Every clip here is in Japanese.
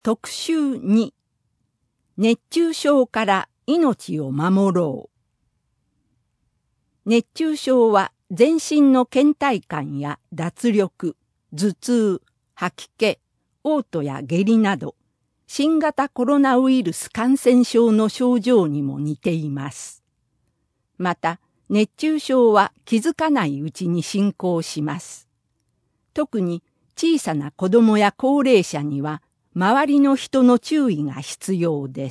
特集2、熱中症から命を守ろう。熱中症は全身の倦怠感や脱力、頭痛、吐き気、嘔吐や下痢など、新型コロナウイルス感染症の症状にも似ています。また、熱中症は気づかないうちに進行します。特に小さな子供や高齢者には、周りの人の注意が必要です。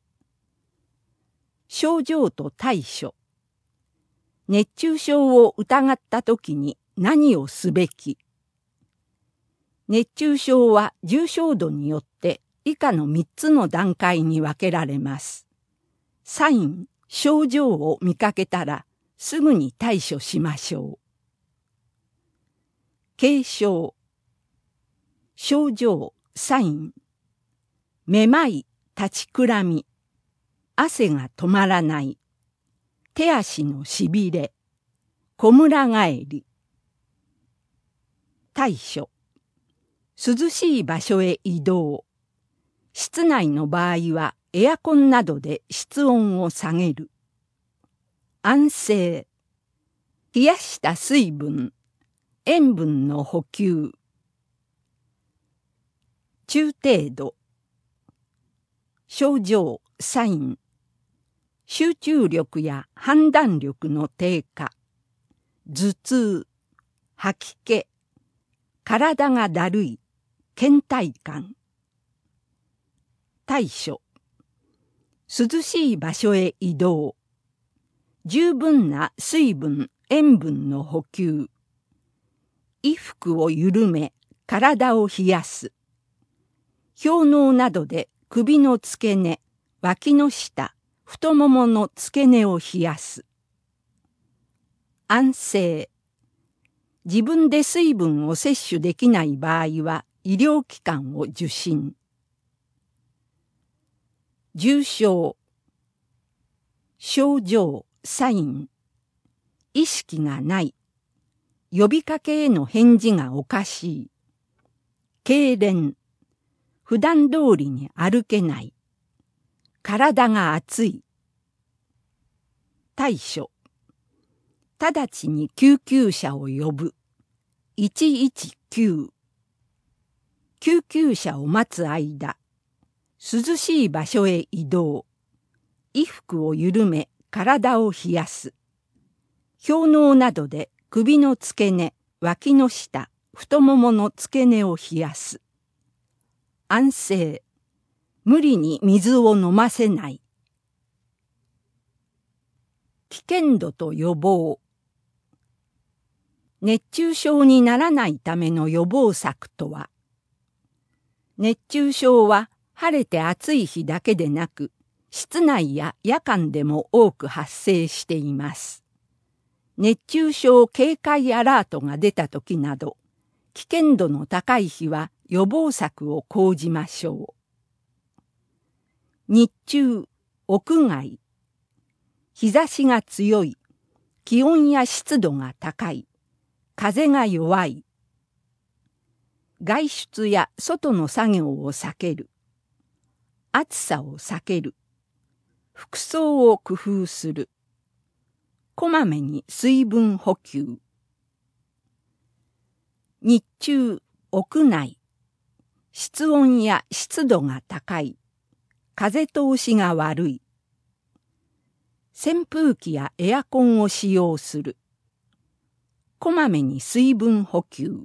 症状と対処。熱中症を疑ったときに何をすべき？熱中症は重症度によって以下の3つの段階に分けられます。サイン、症状を見かけたらすぐに対処しましょう。軽症。症状、サイン。めまい、立ちくらみ。汗が止まらない。手足のしびれ。こむら返り。対処。涼しい場所へ移動。室内の場合はエアコンなどで室温を下げる。安静。冷やした水分。塩分の補給。中程度。症状、サイン。集中力や判断力の低下。頭痛。吐き気。体がだるい。倦怠感。対処。涼しい場所へ移動。十分な水分、塩分の補給。衣服を緩め、体を冷やす。氷嚢などで首の付け根、脇の下、太ももの付け根を冷やす。安静。自分で水分を摂取できない場合は医療機関を受診。重症。症状、サイン。意識がない。呼びかけへの返事がおかしい。痙攣。普段通りに歩けない。体が熱い。対処。直ちに救急車を呼ぶ。119。救急車を待つ間、涼しい場所へ移動。衣服を緩め、体を冷やす。氷嚢などで首の付け根、脇の下、太ももの付け根を冷やす。安静。無理に水を飲ませない。危険度と予防。熱中症にならないための予防策とは、熱中症は晴れて暑い日だけでなく、室内や夜間でも多く発生しています。熱中症警戒アラートが出た時など、危険度の高い日は予防策を講じましょう。日中、屋外。日差しが強い。気温や湿度が高い。風が弱い。外出や外の作業を避ける。暑さを避ける。服装を工夫する。こまめに水分補給。日中、屋内。室温や湿度が高い。風通しが悪い。扇風機やエアコンを使用する。こまめに水分補給。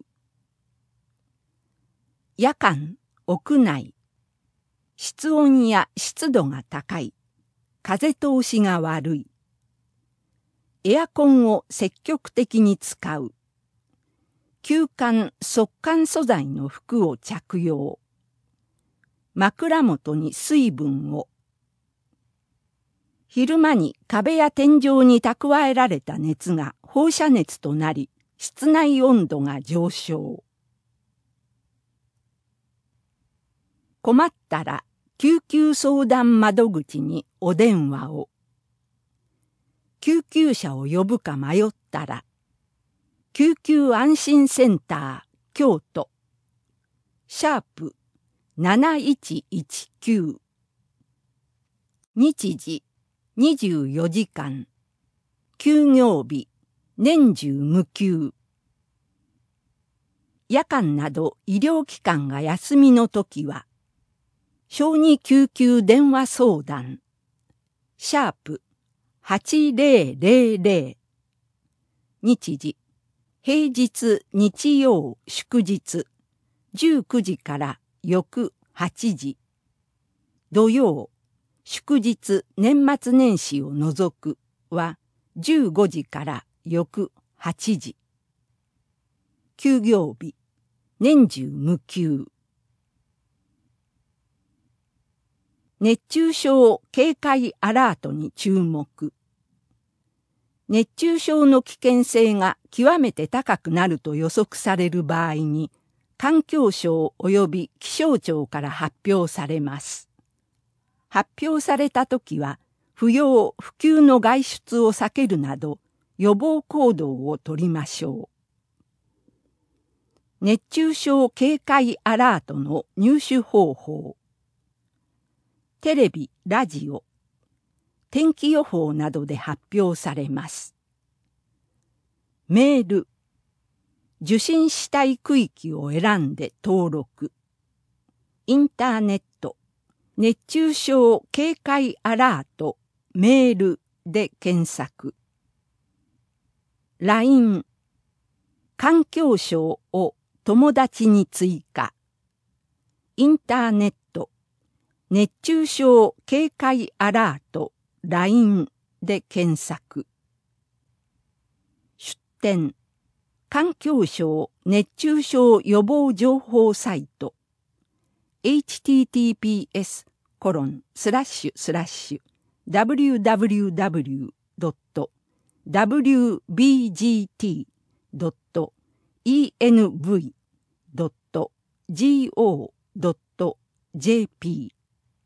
夜間、屋内。室温や湿度が高い。風通しが悪い。エアコンを積極的に使う。吸汗・速乾素材の服を着用。枕元に水分を。昼間に壁や天井に蓄えられた熱が放射熱となり、室内温度が上昇。困ったら救急相談窓口にお電話を。救急車を呼ぶか迷ったら、救急安心センター京都 7119。日時24時間。休業日年中無休。夜間など医療機関が休みのときは、小児救急電話相談、#8000。日時、平日日曜祝日、19時から翌8時。土曜、祝日年末年始を除くは15時から翌8時。休業日、年中無休。熱中症警戒アラートに注目。熱中症の危険性が極めて高くなると予測される場合に、環境省及び気象庁から発表されます。発表されたときは、不要不急の外出を避けるなど、予防行動をとりましょう。熱中症警戒アラートの入手方法。テレビ、ラジオ、天気予報などで発表されます。メール、受信したい区域を選んで登録。インターネット、熱中症警戒アラート、メールで検索。LINE、環境省を友達に追加。インターネット、熱中症警戒アラート LINE で検索。出典、環境省熱中症予防情報サイト https://www.wbgt.env.go.jp。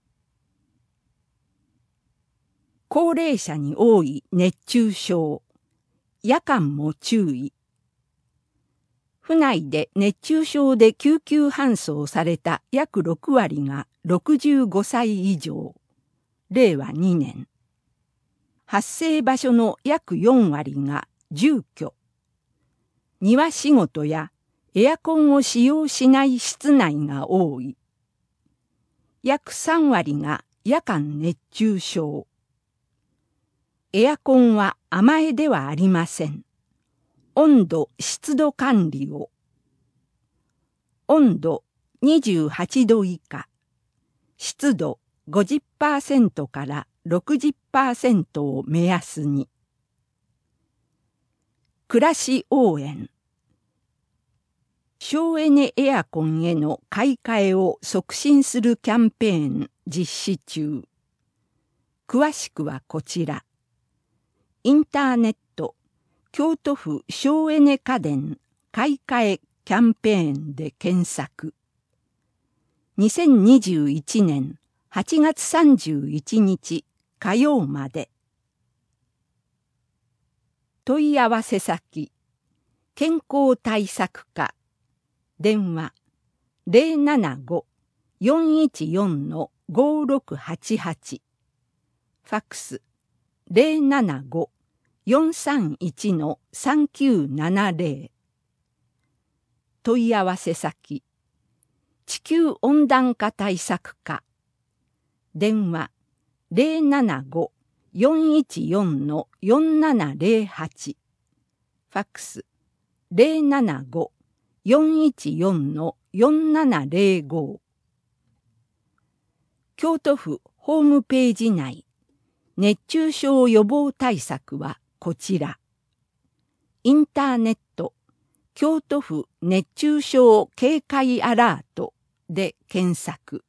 高齢者に多い熱中症。夜間も注意。府内で熱中症で救急搬送された約6割が65歳以上。令和2年。発生場所の約4割が住居。庭仕事やエアコンを使用しない室内が多い。約3割が夜間熱中症。エアコンは甘えではありません。温度・湿度管理を。温度28度以下。湿度 50% から 60% を目安に。暮らし応援。省エネエアコンへの買い替えを促進するキャンペーン実施中。詳しくはこちら。インターネット、京都府省エネ家電買い替えキャンペーンで検索。2021年8月31日火曜まで。問い合わせ先、健康対策課、電話075-414-5688、ファックス075-431-3970。問い合わせ先、地球温暖化対策課、電話075-414-4708、ファックス075-414-4705。京都府ホームページ内、熱中症予防対策はこちら。インターネット、京都府熱中症警戒アラートで検索。